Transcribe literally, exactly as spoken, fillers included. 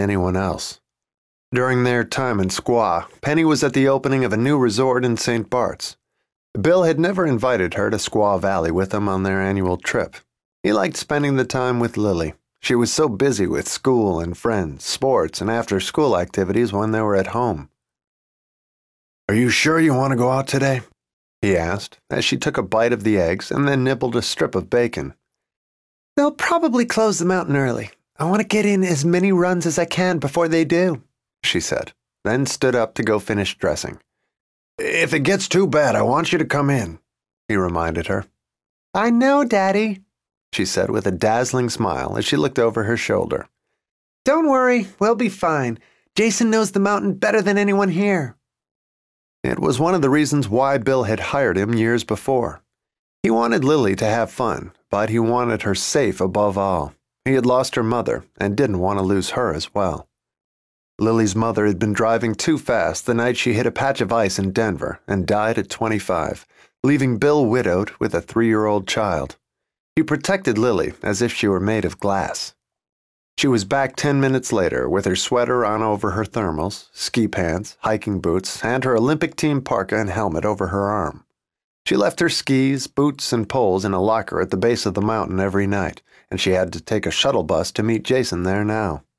anyone else. During their time in Squaw, Penny was at the opening of a new resort in Saint Bart's. Bill had never invited her to Squaw Valley with him on their annual trip. He liked spending the time with Lily. She was so busy with school and friends, sports, and after-school activities when they were at home. "Are you sure you want to go out today?" he asked, as she took a bite of the eggs and then nibbled a strip of bacon. "They'll probably close the mountain early. I want to get in as many runs as I can before they do," she said, then stood up to go finish dressing. "If it gets too bad, I want you to come in," he reminded her. "I know, Daddy," she said with a dazzling smile as she looked over her shoulder. "Don't worry, we'll be fine. Jason knows the mountain better than anyone here." It was one of the reasons why Bill had hired him years before. He wanted Lily to have fun, but he wanted her safe above all. He had lost her mother and didn't want to lose her as well. Lily's mother had been driving too fast the night she hit a patch of ice in Denver and died at twenty-five, leaving Bill widowed with a three-year-old child. He protected Lily as if she were made of glass. She was back ten minutes later with her sweater on over her thermals, ski pants, hiking boots, and her Olympic team parka and helmet over her arm. She left her skis, boots, and poles in a locker at the base of the mountain every night, and she had to take a shuttle bus to meet Jason there now.